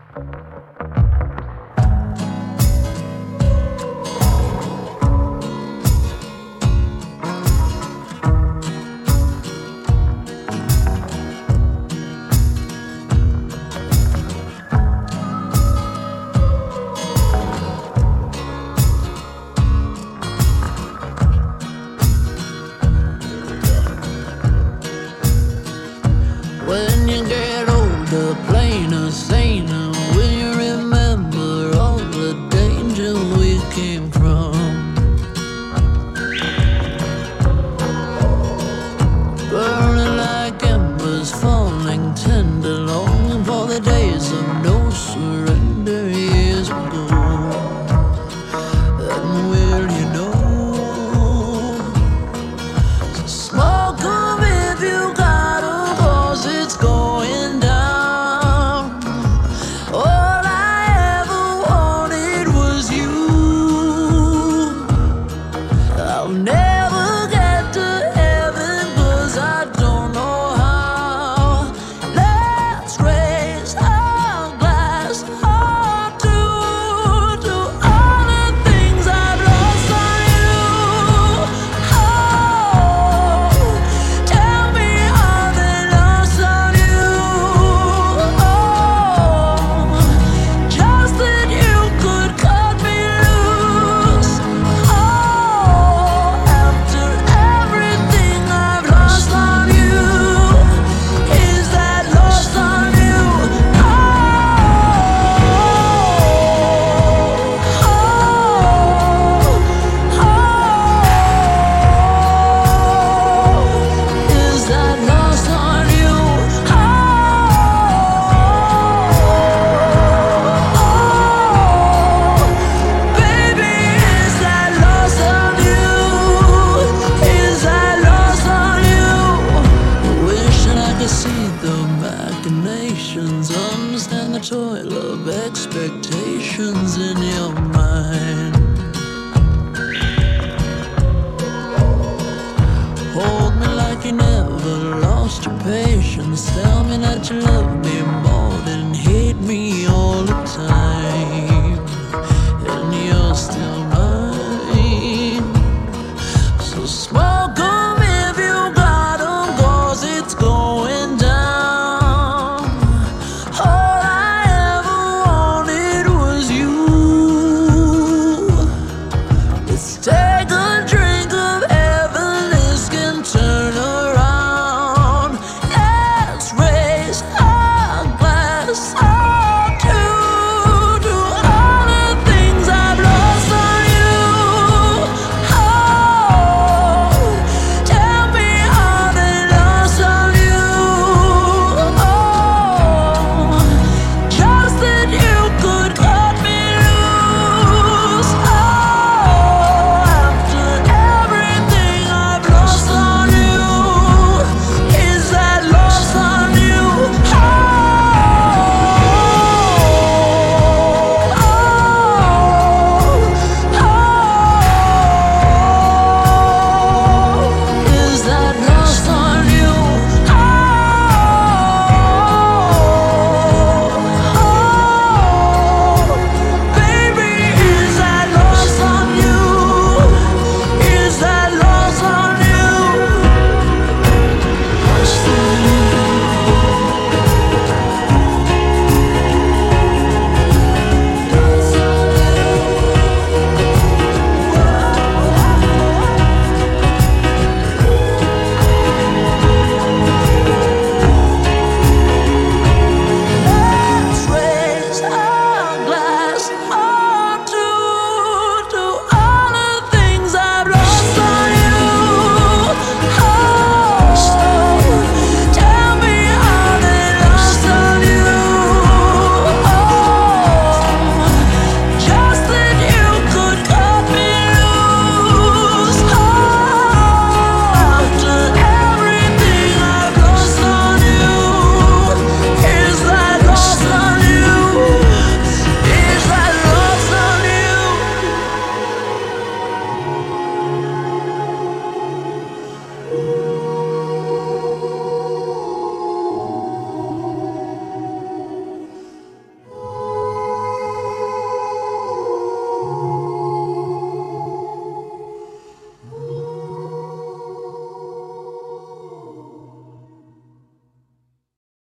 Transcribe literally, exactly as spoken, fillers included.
When you get older, plainer, saner, will you remember all the danger we came from? Burning like embers, falling tender, longing for the days of no surrender years ago. And will you know? So smoke 'em if you got 'em, 'cause it's going down. All I ever wanted was you. I'll never get to heaven 'cause I don't know how. Let's raise our glass up to, to all the things I've lost on you. Oh, tell me how they lost on you. Oh, just that you could cut me loose. Oh, after everything I've lost on you, is that lost on you? Oh, oh, is that lost on you? Oh, baby, is that lost on you? Is that lost on you? Wishing I could see the machinations, understand the toil of expectations in your mind. Hold me like you never lost your patience. Tell me that you love me